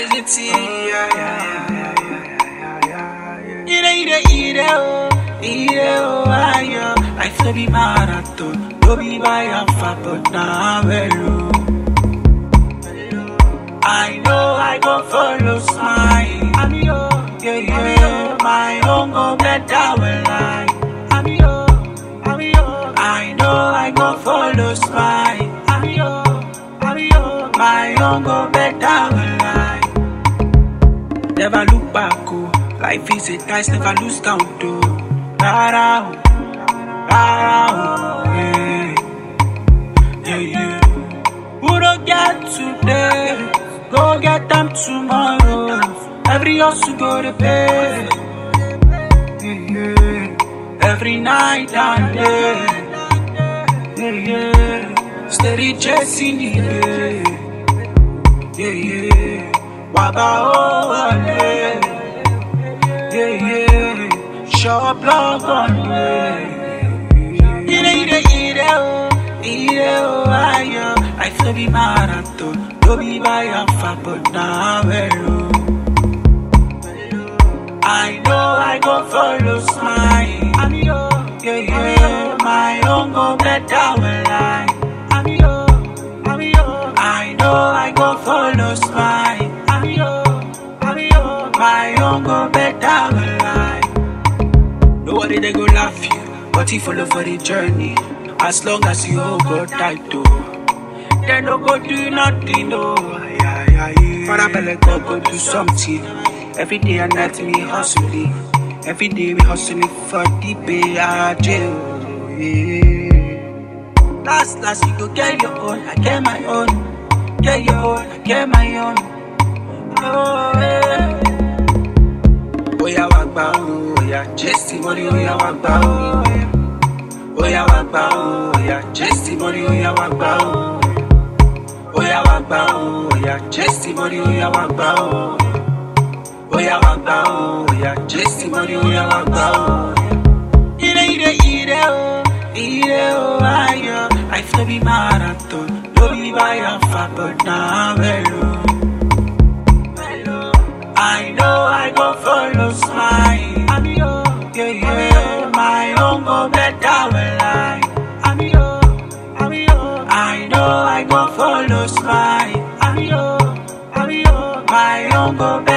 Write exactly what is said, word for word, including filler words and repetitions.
Electricity, yeah, yeah, yeah, yeah, yeah, yeah. Ire, ire, ire, oh, ire, oh, ayo. Life no be marathon, no be by a far, but now hello. I know I go follow smile. I'm yo, yeah, yeah. My own go better when I. I'm yo, I'm yo. I know I go follow smile. I'm yo, I'm yo. My own go better when I. Never look back, oh. Life is a dice, never lose count, oh. Rara, oh. Rara, oh. Yeah, yeah, yeah. Who don't get today? Go get them tomorrow. Every hustle go to pay. Yeah, yeah. Every night and day. Yeah, yeah. Steady chasing the day. Yeah, yeah. Waba oh, yeah. Yeah, yeah. Show up love on way. Ire, ire, ire, oh. Ire, oh, ayo. I feel be marathon. No be by a far, but now hello. I know I go follow smile. I'm yo, yeah, yeah. My own go better when I. I'm yo, I'm yo. I know I go follow smile. I'm yo, I'm yo. My own go better when I. Nobody they go laugh you, but you follow for the journey. As long as you hold God tight to. They no go do nothing, no. Yeah, yeah, yeah. For a belly go go do something. Every day and night me hustling. Every day we hustling for the pay I jail. Yeah. Last, last you go get your own, I get my own. Get your own, I get my own. Oh yeah. Oh yeah, wagba oh yeah. Testimony oh yeah, wagba oh. Oh yeah, wagba oh yeah. Testimony oh yeah, wagba oh. Oya wagba oh, oya testimony oya wagba oh. Oya wagba oh, oya testimony oya wagba oh. Ire ire ire oh, ire oh ayo. Life no be marathon, no be by a far, but now hello. I know I go follow smile. I'm yo, yeah yeah. My own go better when I. I'm yo, I'm yo. I know I go follow smile. I'm yo, I'm yo. My own go better.